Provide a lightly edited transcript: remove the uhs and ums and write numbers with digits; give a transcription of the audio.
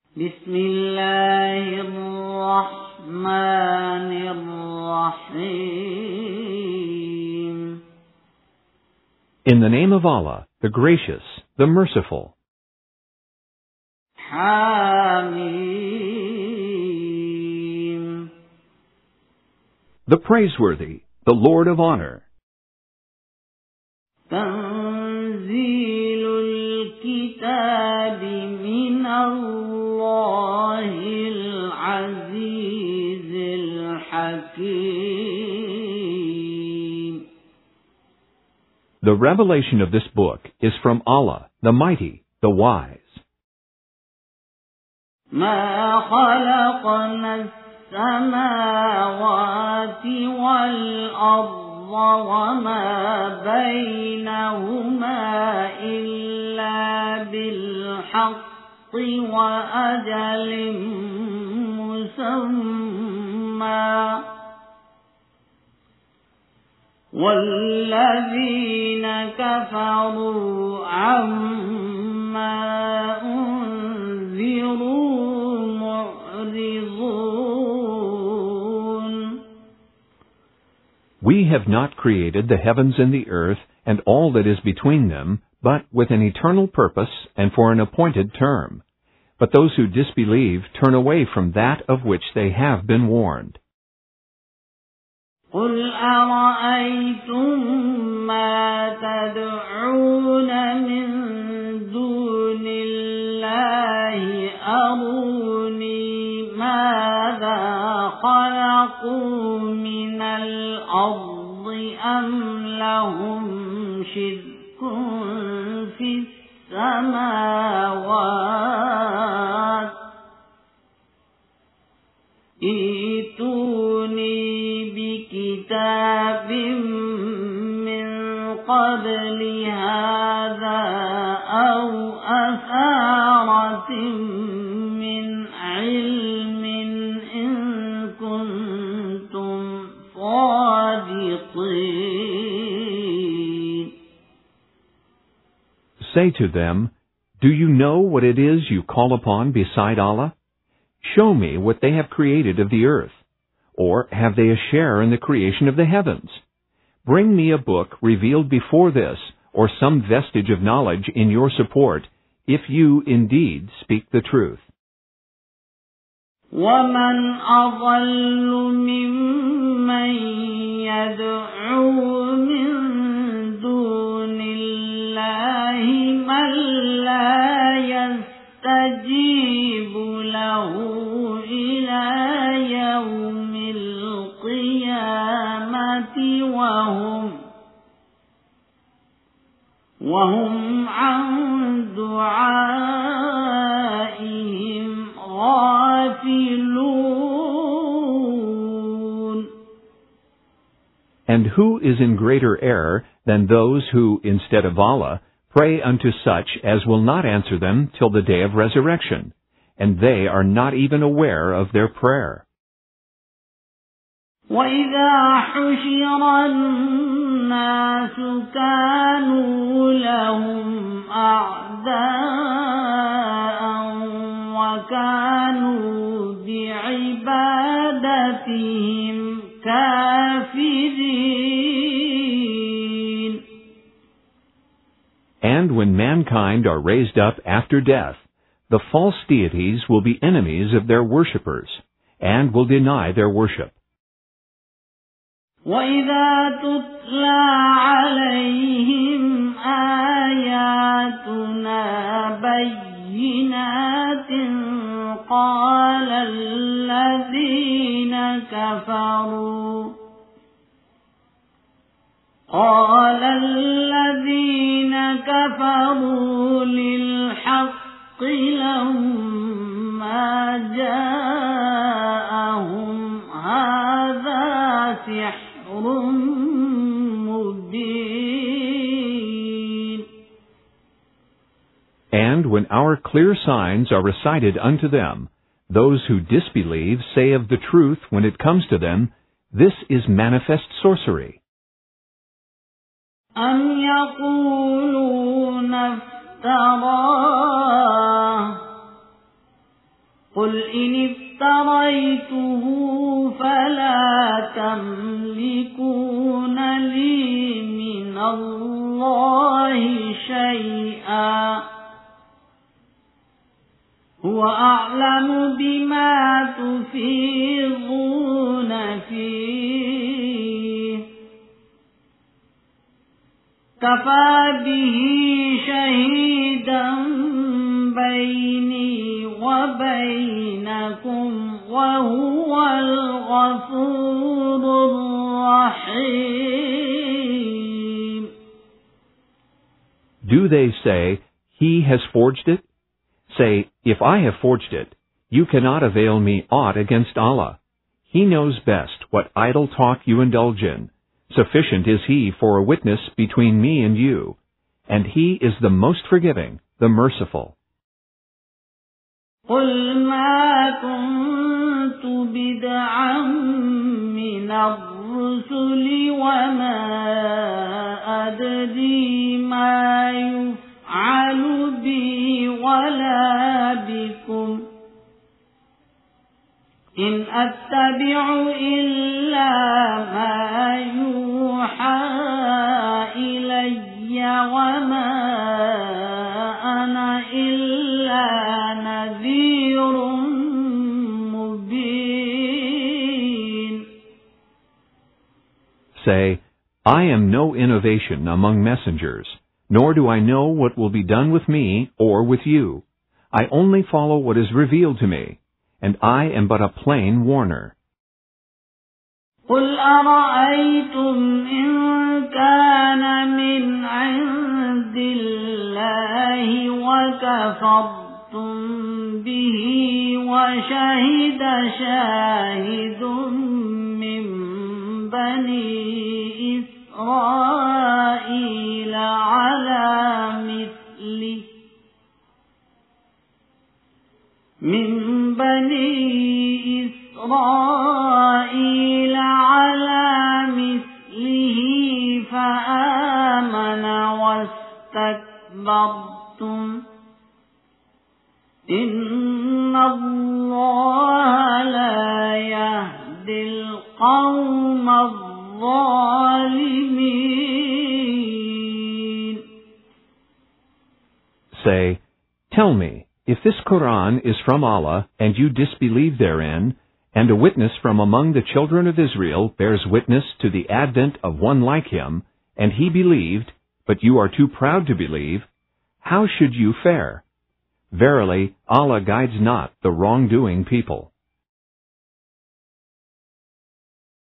بسم الله الرحمن الرحيم. In the name of Allah, the Gracious, the Merciful. حميم. The Praiseworthy, the Lord of Honor. تنزيل الكتاب من الله العزيز الحكيم. The revelation of this book is from Allah, the Mighty, the Wise. ما خلقنا السماوات والأرض وما بينهما إلا بالحق وأجل مسمى والذين كفروا عما أنذروا معرضون. We have not created the heavens and the earth and all that is between them, but with an eternal purpose and for an appointed term. But those who disbelieve turn away from that of which they have been warned. قل أرأيتم ما تدعون من دون الله أروني ماذا خلقوا من الأرض أم لهم شرك في السماوات ائتوني بكتاب من قبل هذا أو أثارة من علم إن كنتم صادقين. Say to them, do you know what it is you call upon beside Allah? Show me what they have created of the earth. Or have they a share in the creation of the heavens? Bring me a book revealed before this, or some vestige of knowledge in your support, if you indeed speak the truth. وَمَنْ أَضَلُّ مِمَّنْ يَدْعُو مِنْ دُونِ اللَّهِ مَنْ لَا يَسْتَجِيبُ لَهُ إِلَى يَوْمِ الْقِيَامَةِ وَهُمْ عَنْ دُعَائِهِمْ غَافِلُونَ. And who is in greater error than those who, instead of Allah, pray unto such as will not answer them till the day of resurrection, and they are not even aware of their prayer. وَإِذَا حُشِرَ النَّاسُ كَانُوا لَهُمْ أَعْدَاءً وَكَانُوا بِعِبَادَتِهِمْ كَافِرِينَ. And when mankind are raised up after death, the false deities will be enemies of their worshippers, and will deny their worship. وَإِذَا تُتْلَى عَلَيْهِمْ آيَاتُنَا بَيِّنَاتٍ قَالَ الَّذِينَ كَفَرُوا لِلْحَقِّ لَمَّا جَاءَهُمْ هَذَا سِحْرٌ مُبِينٌ. And when our clear signs are recited unto them, those who disbelieve say of the truth when it comes to them, this is manifest sorcery. أَمْ يَقُولُونَ افْتَرَاهُ قل إن افتريته فلا تملكون لي من الله شيئا هو أعلم بما تفيضون فيه كفى به شهيدا بيني وبينكم وهو الغفور الرحيم. Do they say, He has forged it? Say, if I have forged it, you cannot avail me aught against Allah. He knows best what idle talk you indulge in. Sufficient is He for a witness between me and you, and He is the most forgiving, the merciful. قل ما كنت بدعا من الرسل وما أدري ما يفعل بي ولا بكم إن أتبع إلا ما يوحى إلي وما أنا إلا نذير مبين. Say, I am no innovation among messengers, nor do I know what will be done with me or with you. I only follow what is revealed to me, and I am but a plain warner. قل أرأيتم إن كان من عند الله وكفرتم به وشهد شاهد من بني إسرائيل على مثله من بني إسرائيل على مثله فآمن واستكبرتم إن الله لا يهدي القوم الظالمين. Say, tell me, if this Quran is from Allah, and you disbelieve therein, and a witness from among the children of Israel bears witness to the advent of one like him, and he believed, but you are too proud to believe, how should you fare? Verily, Allah guides not the wrongdoing people.